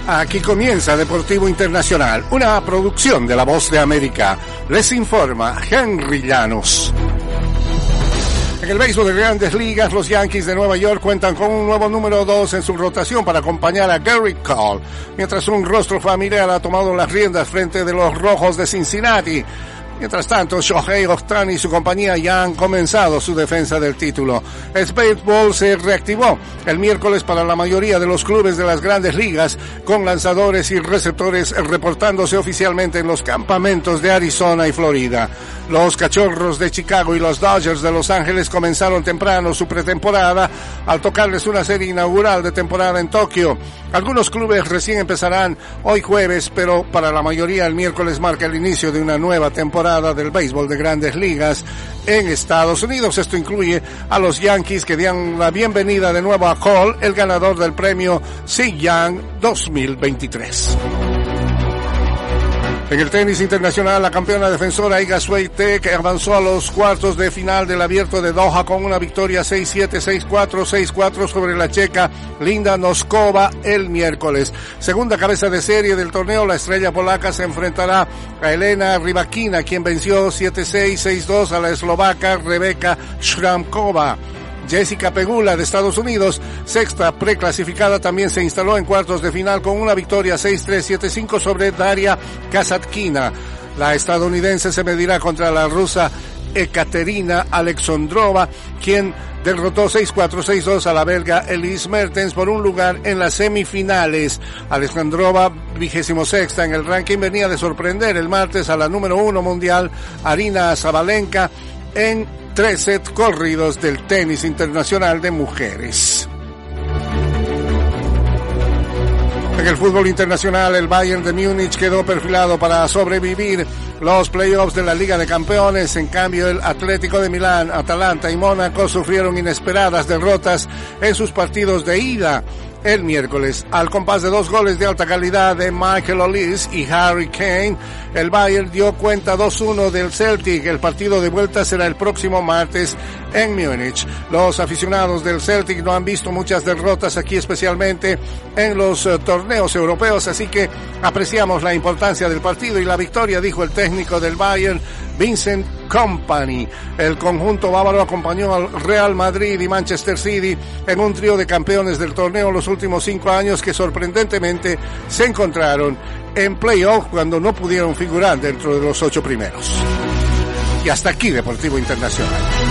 Aquí comienza Deportivo Internacional, una producción de La Voz de América. Les informa Henry Llanos. En el béisbol de Grandes Ligas, los Yankees de Nueva York cuentan con un nuevo número 2 en su rotación para acompañar a Gerrit Cole, mientras un rostro familiar ha tomado las riendas frente de los Rojos de Cincinnati. Mientras tanto, Shohei Ohtani y su compañía ya han comenzado su defensa del título. El béisbol se reactivó el miércoles para la mayoría de los clubes de las Grandes Ligas, con lanzadores y receptores reportándose oficialmente en los campamentos de Arizona y Florida. Los Cachorros de Chicago y los Dodgers de Los Ángeles comenzaron temprano su pretemporada al tocarles una serie inaugural de temporada en Tokio. Algunos clubes recién empezarán hoy jueves, pero para la mayoría el miércoles marca el inicio de una nueva temporada del béisbol de Grandes Ligas en Estados Unidos. Esto incluye a los Yankees, que dan la bienvenida de nuevo a Cole, el ganador del premio Cy Young 2023. En el tenis internacional, la campeona defensora Iga Swiatek avanzó a los cuartos de final del Abierto de Doha con una victoria 6-7, 6-4, 6-4 sobre la checa Linda Noskova el miércoles. Segunda cabeza de serie del torneo, la estrella polaca se enfrentará a Elena Rybakina, quien venció 7-6, 6-2 a la eslovaca Rebeka Shramkova. Jessica Pegula de Estados Unidos, sexta preclasificada, también se instaló en cuartos de final con una victoria 6-3, 7-5 sobre Daria Kasatkina. La estadounidense se medirá contra la rusa Ekaterina Alexandrova, quien derrotó 6-4, 6-2 a la belga Elise Mertens por un lugar en las semifinales. Alexandrova, 26ª en el ranking, venía de sorprender el martes a la número 1 mundial, Aryna Sabalenka, en 3 sets corridos del tenis internacional de mujeres. En el fútbol internacional, el Bayern de Múnich quedó perfilado para sobrevivir los playoffs de la Liga de Campeones. En cambio, el Atlético de Milán, Atalanta y Mónaco sufrieron inesperadas derrotas en sus partidos de ida el miércoles. Al compás de 2 goles de alta calidad de Michael Olise y Harry Kane, el Bayern dio cuenta 2-1 del Celtic. El partido de vuelta será el próximo martes en Múnich. Los aficionados del Celtic no han visto muchas derrotas aquí, especialmente en los torneos europeos, así que apreciamos la importancia del partido y la victoria, dijo el técnico del Bayern, Vincent Kompany. El conjunto bávaro acompañó al Real Madrid y Manchester City en un trío de campeones del torneo los últimos 5 años, que sorprendentemente se encontraron en playoff cuando no pudieron figurar dentro de los 8 primeros. Y hasta aquí Deportivo Internacional.